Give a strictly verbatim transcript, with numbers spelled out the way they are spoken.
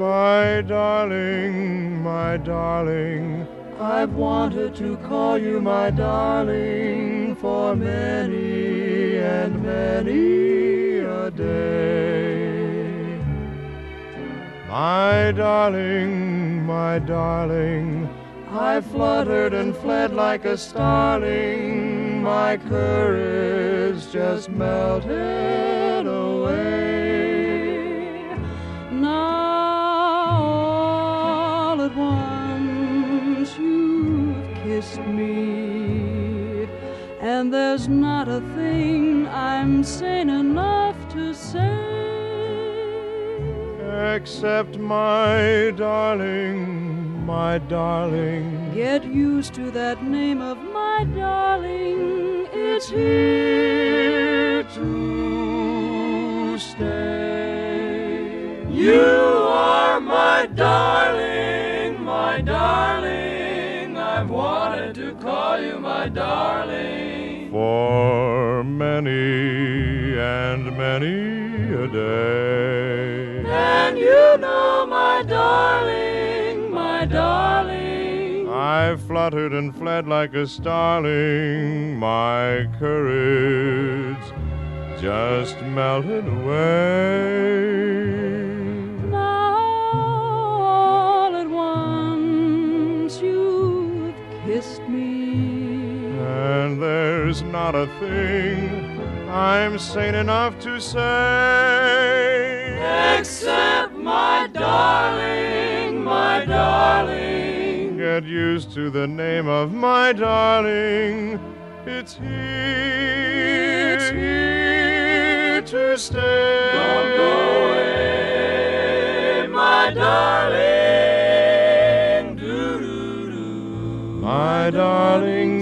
My darling, my darling, I've wanted to call you my darling for many and many a day. my darling, my darling, I fluttered and fled like a starling, my courage just melted away. Now all at once you've kissed me, and there's not a thing I'm sane enough to say. except my darling, my darling. Get used to that name of my darling. It's here to stay. You are my darling, my darling. I've wanted to call you my darling for many and many a day. And you know, my darling, my darling, I fluttered and fled like a starling, my courage just melted away. now all at once you've kissed me, And there's not a thing I'm sane enough to say, except my darling, my darling. get used to the name of my darling. It's here, It's here to stay. Don't go away, my darling. Do-do-do. My darling,